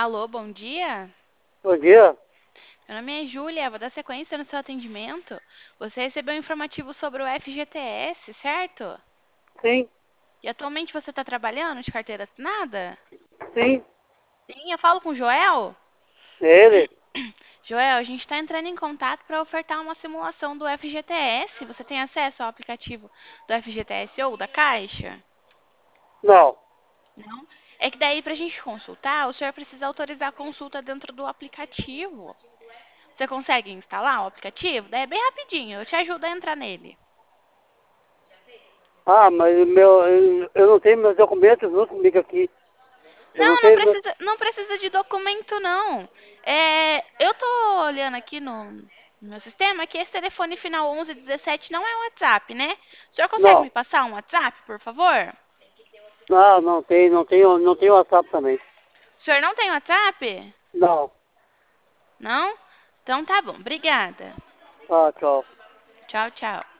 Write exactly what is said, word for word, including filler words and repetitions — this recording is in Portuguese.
Alô, bom dia. Bom dia? Meu nome é Júlia, vou dar sequência no seu atendimento. Você recebeu um informativo sobre o F G T S, certo? Sim, E atualmente você está trabalhando de carteira assinada? sim, Sim, eu falo com o Joel. é ele. Joel, a gente está entrando em contato para ofertar uma simulação do F G T S. Você tem acesso ao aplicativo do F G T S ou da Caixa? Não. Não? É que daí, para a gente consultar, o senhor precisa autorizar a consulta dentro do aplicativo. Você consegue instalar o aplicativo? Daí é bem rapidinho, eu te ajudo a entrar nele. Ah, mas o meu, eu, eu não tenho meus documentos junto comigo aqui. Eu não Não, não tenho. meu- precisa, não precisa de documento, não. É, eu tô olhando aqui no, no meu sistema que esse telefone final onze dezessete não é um WhatsApp, né? O senhor consegue me Não, passar um WhatsApp, por favor? não, não tenho, não tenho, não tenho WhatsApp também. O senhor não tem WhatsApp? Não. Não? Então tá bom, obrigada. Ah, tchau. Tchau, tchau.